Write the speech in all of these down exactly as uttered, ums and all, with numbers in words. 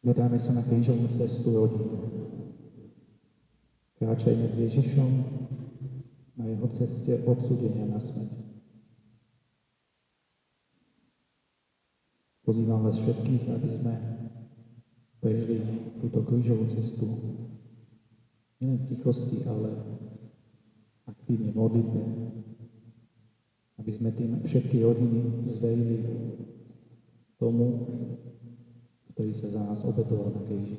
Vydáme sa na krížovú cestu rodín. Kráčajme s Ježišom na jeho ceste odsúdenia na smrť. Pozývam vás všetkých, aby sme prežili túto krížovú cestu nielen v tichosti, ale aktívne v modlitbe, aby sme tým všetky rodiny zverili tomu, ktorý sa za nás obetoval na kríži.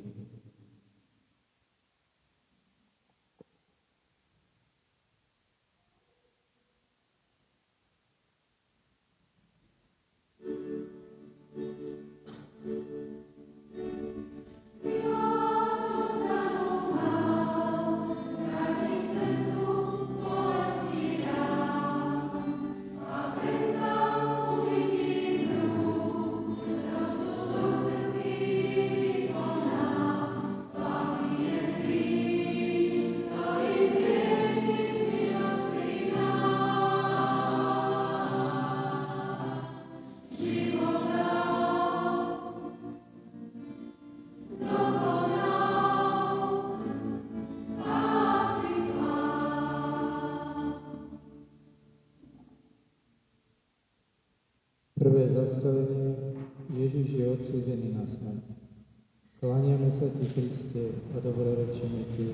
Prvé zastavenie. Ježiš je odsúdený na smrť. Kláňame sa ti, Kriste, a dobrorečíme ti.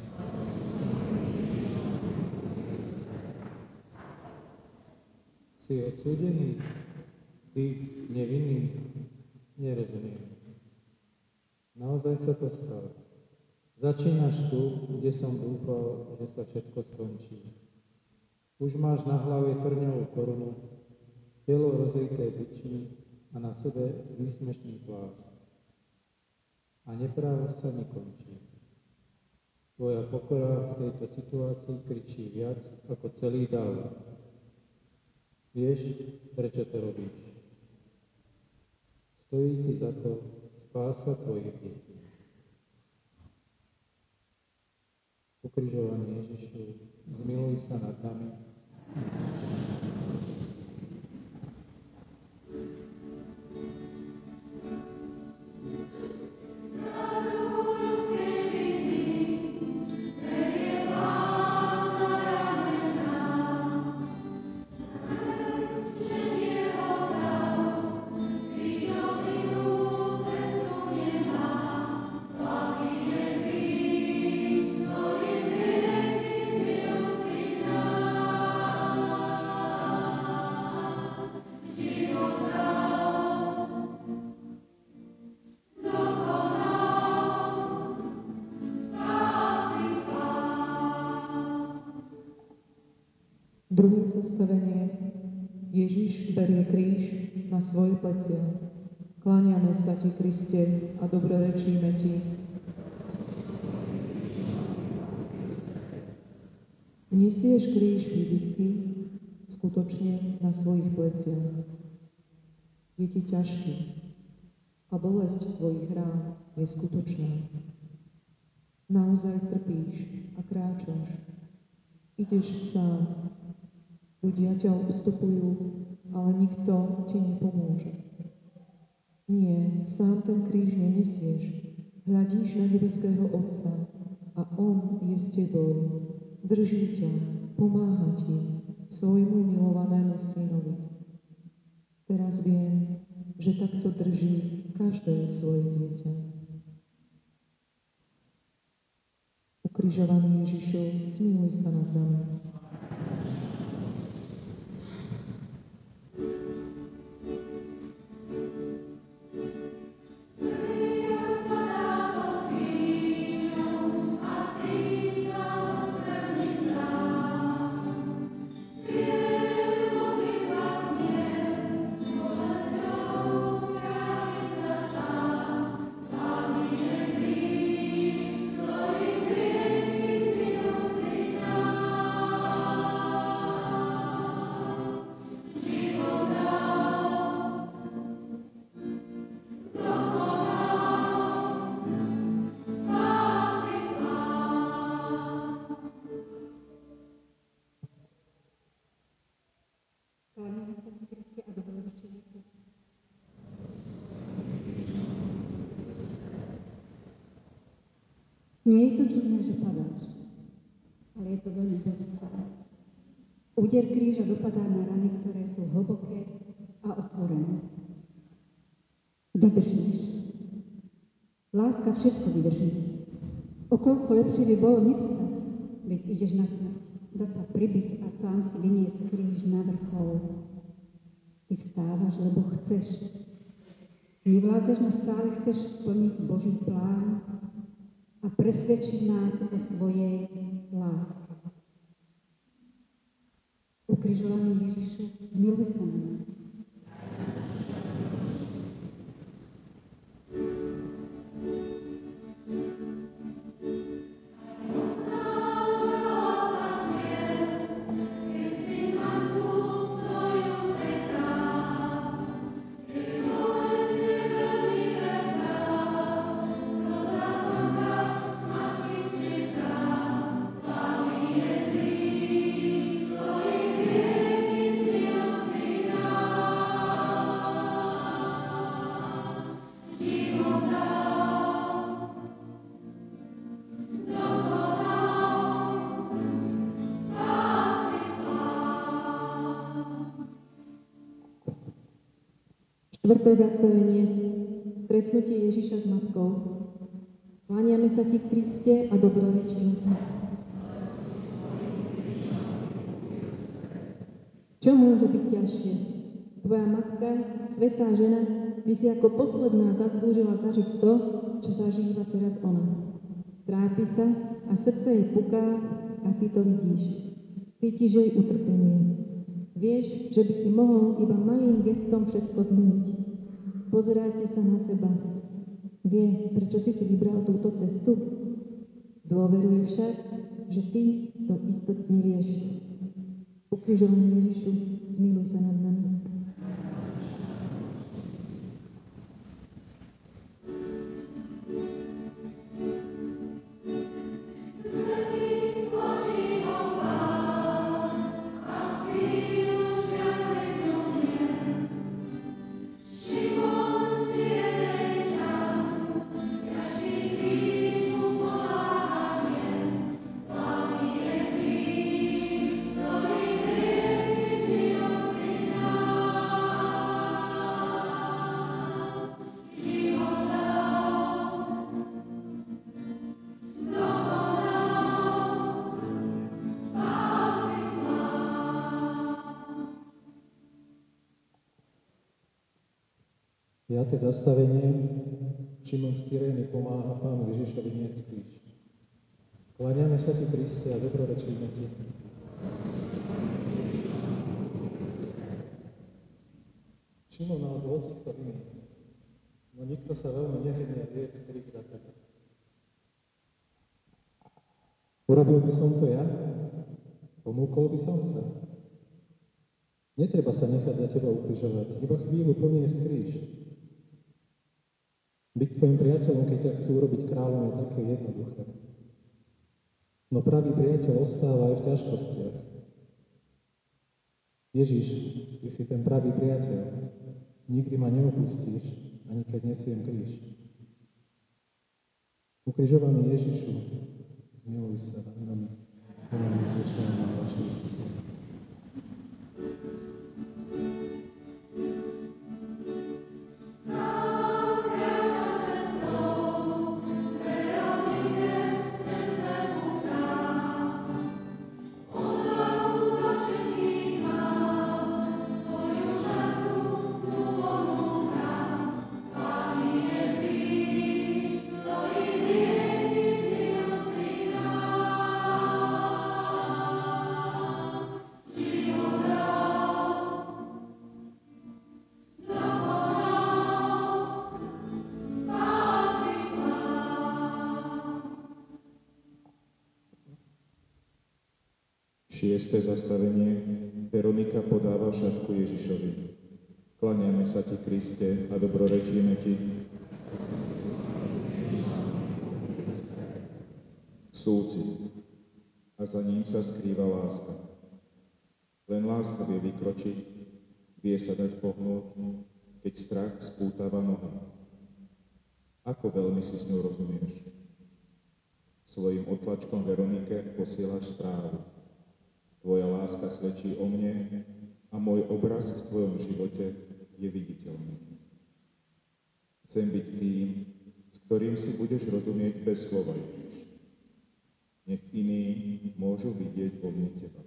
Si odsúdený? Ty, nevinný? Nerozumiem. Naozaj sa to stalo. Začínaš tu, kde som dúfal, že sa všetko skončí. Už máš na hlave trňovú korunu, telo rozrité bičmi a na sebe výsmešný plášť. A neprávosť sa nekončí. Tvoja pokora v tejto situácii kričí viac ako celý dáv. Vieš, prečo to robíš? Stojí ti za to spása tvojich detí. Ukrižovaný Ježišu, zmiluj sa nad nami. Druhé zastavenie. Ježiš berie kríž na svoje plecia. Kláňame sa ti, Kriste, a dobrorečíme ti. Nesieš kríž fyzicky, skutočne na svojich pleciach. Je ti ťažký a bolesť tvojich rán je skutočná. Naozaj trpíš a kráčaš. Ideš sám. Ľudia ťa obstupujú, ale nikto ti nepomôže. Nie, sám ten kríž nenesieš. Hľadíš na nebeského Otca a On je s tebou. Drží ťa, pomáha ti, svojmu milovanému synovi. Teraz viem, že takto drží každé svoje dieťa. Ukrižovaný Ježišu, zmiluj sa nad nami. Thank you. Nie je to čudné, že padáš, ale je to veľmi poctivé. Úder kríža dopadá na rany, ktoré sú hlboké a otvorené. Vydržíš. Láska všetko vydrží. Okoľko lepšie by bolo nevstať, veď ideš na smrť, dať sa pribiť a sám si vyniesť kríž na vrchol. Ty vstávaš, lebo chceš. Nevládzeš, no stále chceš splniť Boží plán a presvedčiť nás o svojej láske. Ukrižovaný Ježišu, zmiluj sa na nás. Štvrté zastavenie. Stretnutie Ježiša s matkou. Kláňame sa ti, Kriste, a dobrorečíme ti. Čo môže byť ťažšie? Tvoja matka, svätá žena, by si ako posledná zaslúžila zažiť to, čo zažíva teraz ona. Trápi sa a srdce jej puká a ty to vidíš. Cítiš jej utrpenie. Vieš, že by si mohol iba malým gestom všetko zmeniť. Pozeráte sa na seba. Vie, prečo si si vybral túto cestu? Dôveruje však, že ty to istotne vieš. Ukrižovaný Ježišu, zmiluj sa nad nami. Piate zastavenie. Šimon z Tyrény pomáha Pánu Ježišovi niesť kríž. Kláňame sa ti, Kriste, a dobrorečíme ti. Šimon alebo hoci kto iný, no nikto sa veľmi nehrdne niesť kríž za teba. Urobil by som to ja? Ponúkol by som sa? Netreba sa nechať za teba ukrižovať, iba chvíľu poniesť kríž. Byť tvojim priateľom, keď ťa chcú urobiť kráľom, je také jednoduché. No pravý priateľ ostáva aj v ťažkostiach. Ježiš, ty si ten pravý priateľ. Nikdy ma neopustíš, ani keď nesiem kríž. Ukrižovaný Ježišu, zmiluj sa nad nami, Pánu Ježišovi a očistí. Šieste zastavenie. Veronika podáva šatku Ježišovi. Kláňame sa ti, Kriste, a dobrorečíme ti. Súcit. A za ním sa skrýva láska. Len láska vie vykročiť, vie sa dať pohnúť, keď strach spútava nohy. Ako veľmi si s ňou rozumieš? Svojim otlačkom Veronike posielaš správu. Tvoja láska svedčí o mne a môj obraz v tvojom živote je viditeľný. Chcem byť tým, s ktorým si budeš rozumieť bez slova, Ježiš. Nech iní môžu vidieť vo mne teba.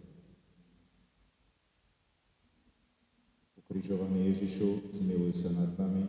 Ukrižovaný Ježišu, zmiluj sa nad nami.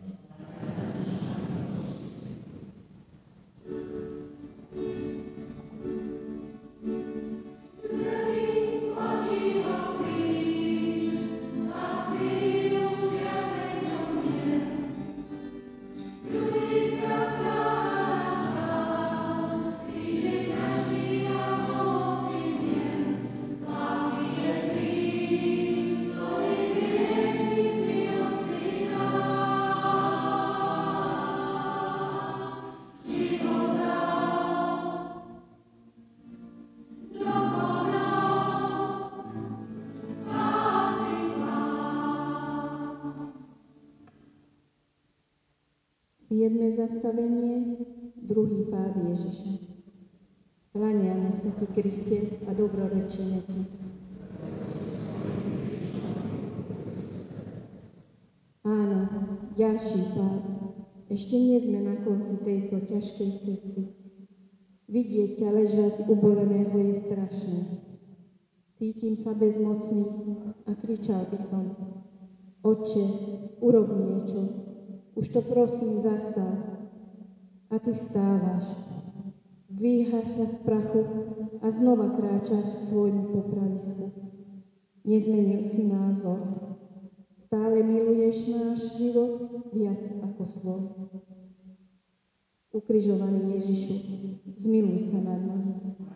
Siedme zastavenie, druhý pád Ježiša. Kláňame sa ti, Kriste, a dobrorečíme ti. Áno, ďalší pád. Ešte nie sme na konci tejto ťažkej cesty. Vidieť ťa ležať uboleného je strašné. Cítim sa bezmocný a kričal by som: Otče, urob niečo. Už to prosím zastav. A ty vstávaš. Zdvíhaš sa z prachu a znova kráčaš k svojmu popravisku. Nezmenil si názor. Stále miluješ náš život viac ako svoj. Ukrižovaný Ježišu, zmiluj sa nad nami.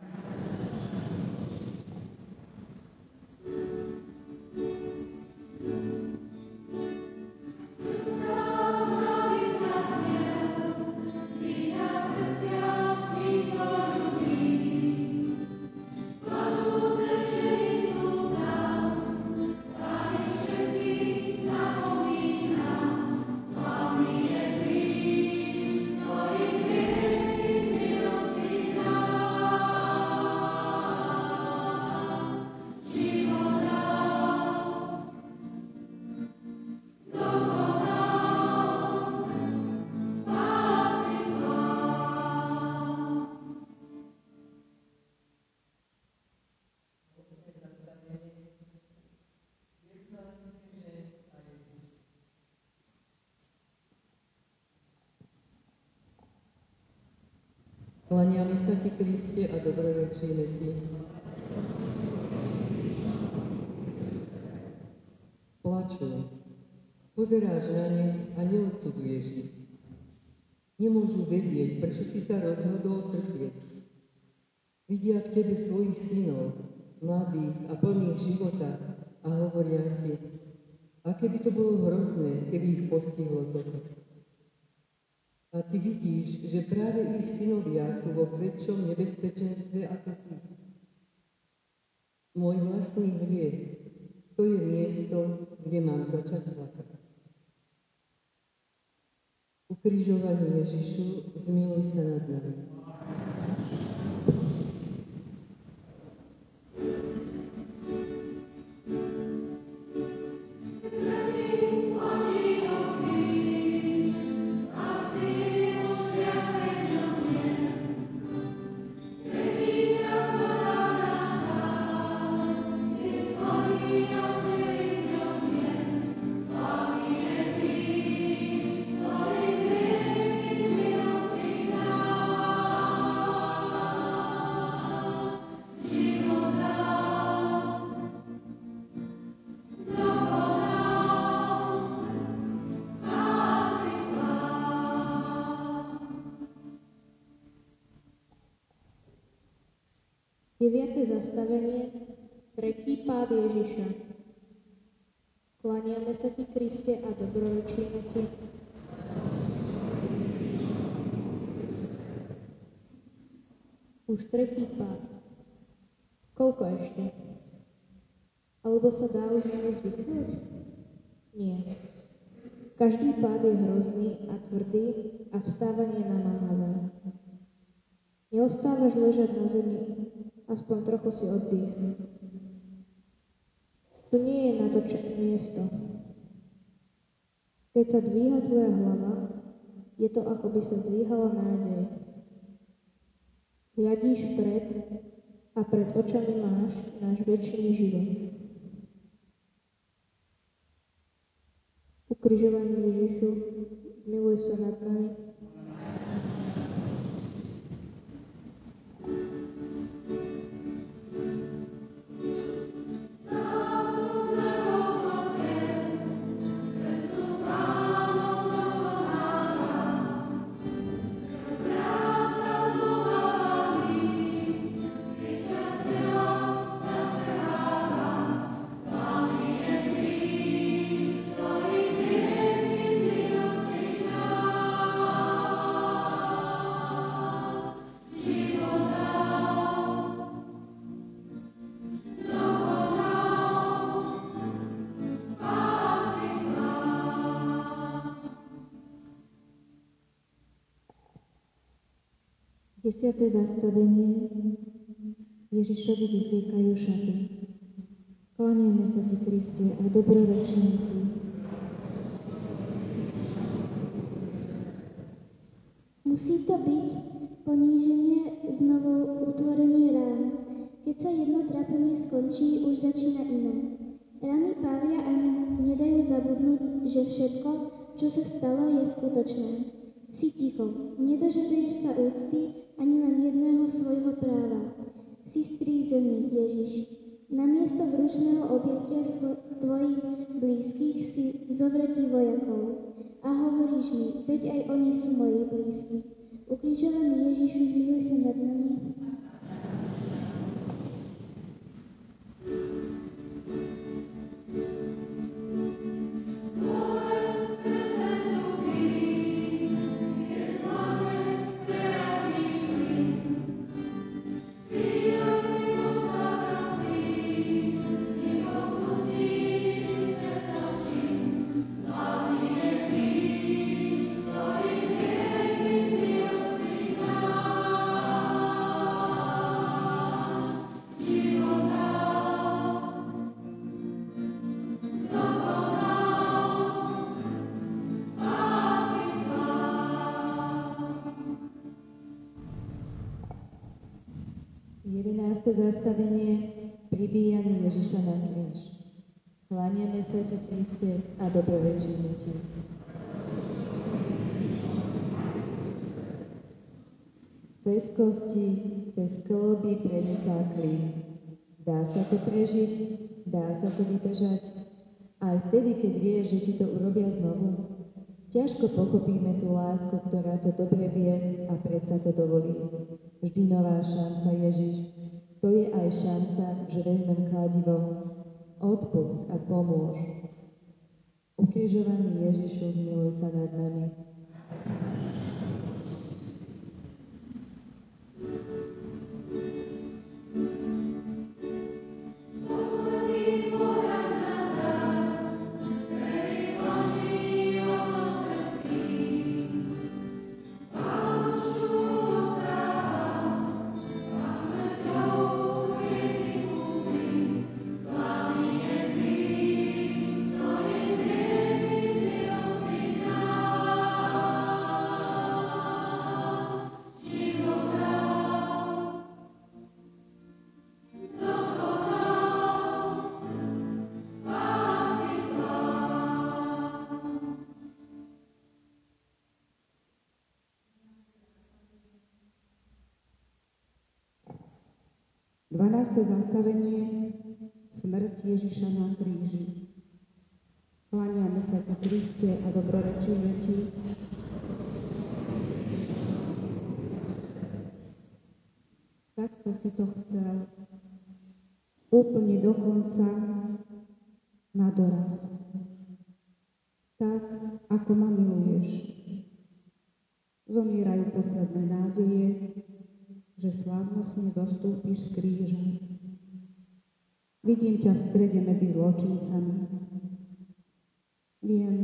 Kláňame sa ti, Kriste, a dobrorečíme ti. Plačú. Pozeráš na ne a neodsuduješ ich. Nemôžu vedieť, prečo si sa rozhodol trpieť. Vidia v tebe svojich synov, mladých a plných života, a hovoria si: aké by to bolo hrozné, keby ich postihlo toto. A ty vidíš, že práve ich synovia sú vo väčšom nebezpečenstve ako ty. Môj vlastný hriech, to je miesto, kde mám začať plakať. Ukrižovaný Ježišu, zmiluj sa nad nami. Deviate zastavenie, tretí pád Ježiša. Kláňame sa ti, Kriste, a dobrorečíme ti. Už tretí pád. Koľko ešte? Alebo sa dá už na ne zvyknúť? Nie. Každý pád je hrozný a tvrdý a vstávanie namáhavé. Neostávaš ležať na zemi, aspoň trochu si oddychnúť. Tu nie je na to čo miesto. Keď sa dvíha tvoja hlava, je to, ako by sa dvíhala nádej. Hľadíš vpred a pred očami máš náš večný život. Ukrižovaný Ježišu, zmiluj sa nad nami. Desiate zastavenie. Ježišovi vyzliekajú šaty. Klaniame sa ti, Kriste, a dobrorečíme ti. Musí to byť poníženie, znovu utvorenie rán. Keď sa jedno trápenie skončí, už začína iné. Rany pália a ne, nedajú zabudnúť, že všetko, čo sa stalo, je skutočné. Si ticho, nedožaduješ sa úcty ani len jedného svojho práva. Si strízený, Ježiš. Namiesto vručného objatia svo- tvojich blízkych si zovretí vojakov. A hovoríš mi, veď aj oni sú moji blízki. Ukrižovaný Ježišu, zmiluj sa nad nami. jedenáste zastavenie. Pribíjanie Ježiša na kríž. Klaniame sa ti, Kriste, a dobrorečíme ti. Cez kosti, cez kĺby preniká klin. Dá sa to prežiť, dá sa to vydržať. Aj vtedy, keď vieš, že ti to urobia znovu. Ťažko pochopíme tú lásku, ktorá to dobre vie a predsa to dovolí. Vždy nová šanca, Ježiš. To je aj šanca, že vezmem kladivo. Odpusť a pomôž. Ukrižovaný Ježišu, zmiluj sa nad nami. dvanáste zastavenie. Smrť Ježiša na kríži. Klaniame sa ti, Kriste, a dobrorečíme ti. Takto si to chcel. Úplne do konca, na doraz. Tak, ako ma miluješ. Zomierajú posledné nádeje, že slávnostne zostúpiš z kríža. Vidím ťa v strede medzi zločincami. Viem,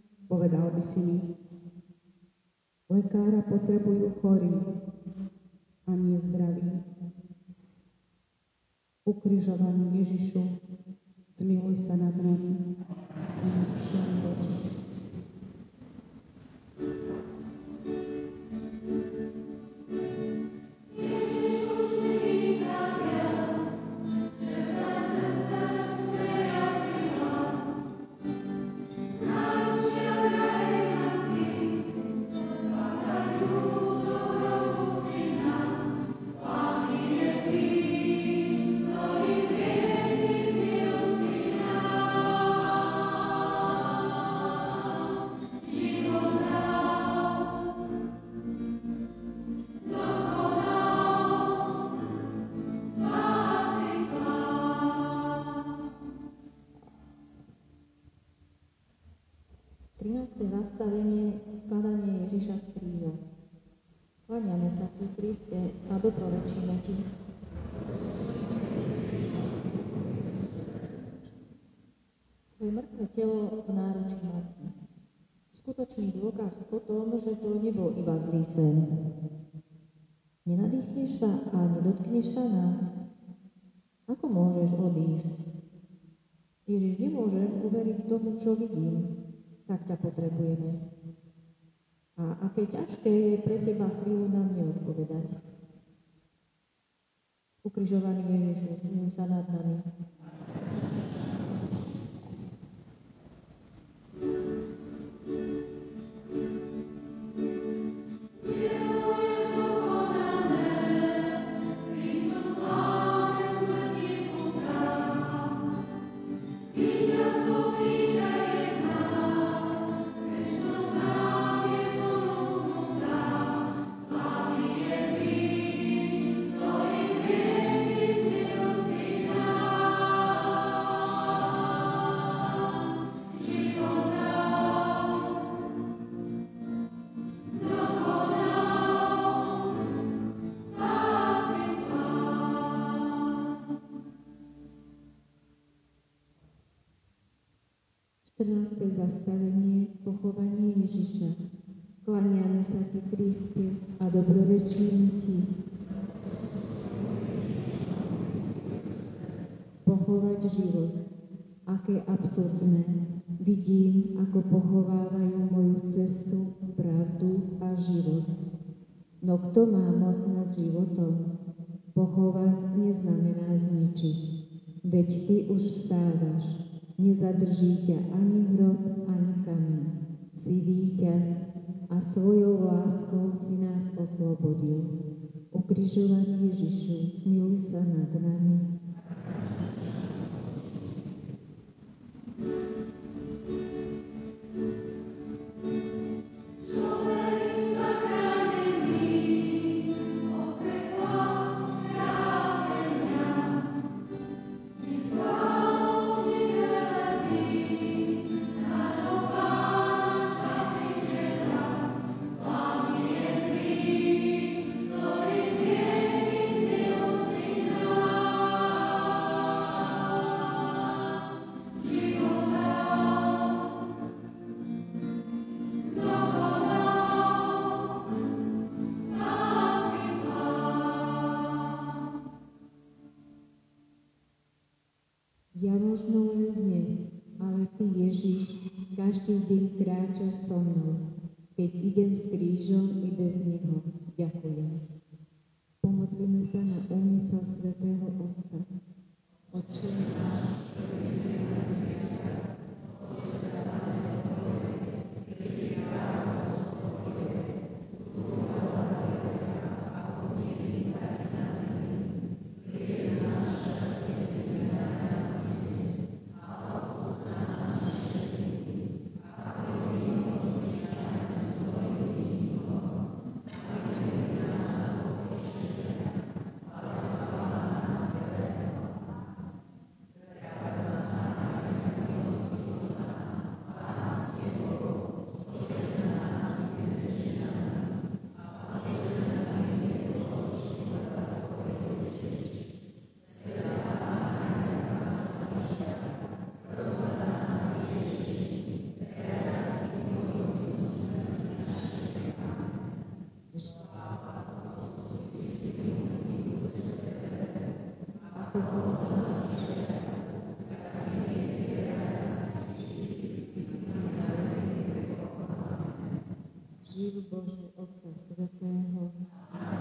povedal by si mi, lekára potrebujú chorí, a nie zdravý. Ukrižovaný Ježišu, zmiluj sa nad nami a v našom živote. trináste zastavenie, skladanie Ježiša z kríža. Kláňame sa ti, Kriste, a dobrorečíme ti. Tvoje mŕtve telo v náručí matky. Skutočný dôkaz o tom, že to nebol iba zlý sen. Nenadýchneš sa a nedotkneš sa nás? Ako môžeš odísť? Ježiš, nemôžem uveriť tomu, čo vidím. Tak ťa potrebujeme. A aké ťažké je pre teba chvíľu nám neodpovedať. Ukrižovaný Ježišu, zmiluj sa nad nami. štrnáste zastavenie, pochovanie Ježiša. Kláňame sa ti, Kriste, a dobrorečíme ti. Pochovať život. Aké absurdné. Vidím, ako pochovávajú moju cestu, pravdu a život. No kto má moc nad životom? Pochovať neznamená zničiť. Veď ty už vstávaš. Nezadrží ťa ani hrob, ani kameň. Si víťaz a svojou láskou si nás oslobodil. Ukrižovaný Ježišu, zmiluj sa nad nami. Ja možno len dnes, ale ty, Ježiš, každý deň kráčaš so mnou. Keď idem s krížom i bez neho, ďakujem. Pomodlíme sa na úmysel svätého Otca. Otče náš, ktorý si na nebesiach, posväť sa meno Tvoje, príď kráľovstvo Tvoje, vôľa Tvoja, ako v nebi, tak i na zemi. Chlieb náš každodenný daj nám dnes, a odpusť nám naše viny, ako i my odpúšťame svojim vinníkom. A neved nás do pokušenia, ale zbav nás zlého. Živ Bože, Otca Svätého,